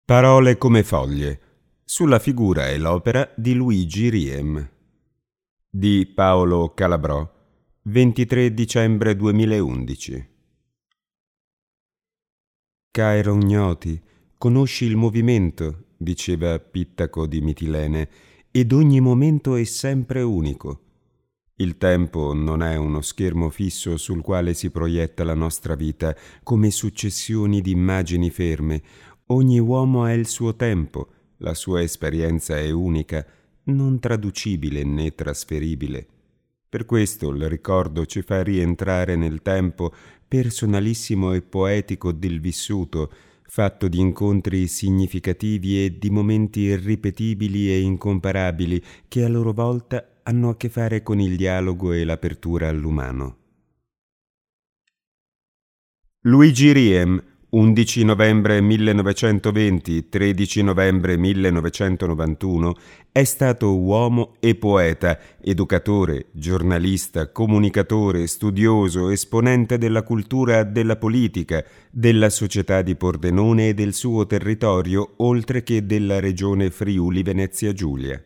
Parole come foglie, sulla figura e l'opera di Luigi Riem, di Paolo Calabrò, 23 dicembre 2011. Cairo ignoti, conosci il movimento, diceva Pittaco di Mitilene, ed ogni momento è sempre unico. Il tempo non è uno schermo fisso sul quale si proietta la nostra vita come successioni di immagini ferme. Ogni uomo ha il suo tempo, la sua esperienza è unica, non traducibile né trasferibile. Per questo il ricordo ci fa rientrare nel tempo personalissimo e poetico del vissuto, fatto di incontri significativi e di momenti irripetibili e incomparabili che a loro volta hanno a che fare con il dialogo e l'apertura all'umano. Luigi Riem, 11 novembre 1920, 13 novembre 1991, è stato uomo e poeta, educatore, giornalista, comunicatore, studioso, esponente della cultura, della politica, della società di Pordenone e del suo territorio, oltre che della regione Friuli-Venezia Giulia.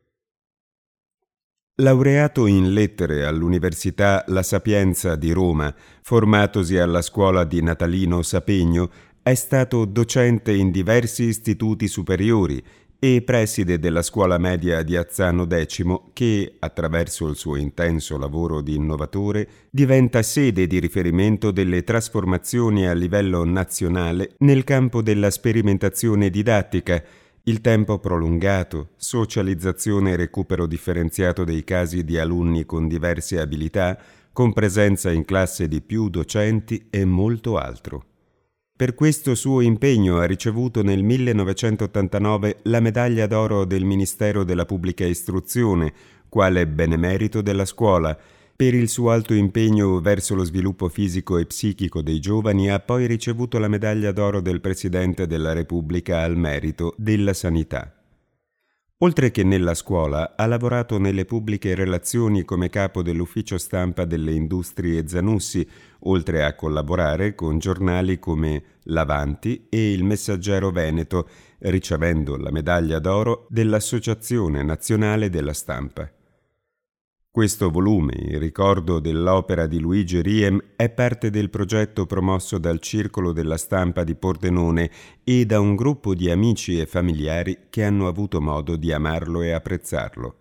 Laureato in lettere all'Università La Sapienza di Roma, formatosi alla scuola di Natalino Sapegno, è stato docente in diversi istituti superiori e preside della scuola media di Azzano X che, attraverso il suo intenso lavoro di innovatore, diventa sede di riferimento delle trasformazioni a livello nazionale nel campo della sperimentazione didattica, il tempo prolungato, socializzazione e recupero differenziato dei casi di alunni con diverse abilità, con presenza in classe di più docenti e molto altro. Per questo suo impegno ha ricevuto nel 1989 la medaglia d'oro del Ministero della Pubblica Istruzione, quale benemerito della scuola. Per il suo alto impegno verso lo sviluppo fisico e psichico dei giovani ha poi ricevuto la medaglia d'oro del Presidente della Repubblica al merito della sanità. Oltre che nella scuola, ha lavorato nelle pubbliche relazioni come capo dell'ufficio stampa delle Industrie Zanussi, oltre a collaborare con giornali come L'Avanti e Il Messaggero Veneto, ricevendo la medaglia d'oro dell'Associazione Nazionale della Stampa. Questo volume, in ricordo dell'opera di Luigi Riem, è parte del progetto promosso dal Circolo della Stampa di Pordenone e da un gruppo di amici e familiari che hanno avuto modo di amarlo e apprezzarlo.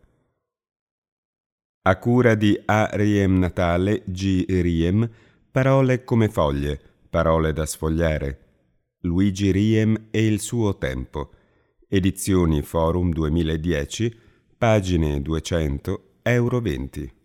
A cura di A. Riem Natale, G. Riem, Parole come foglie, parole da sfogliare. Luigi Riem e il suo tempo. Edizioni Forum 2010, pagine 200, euro 20.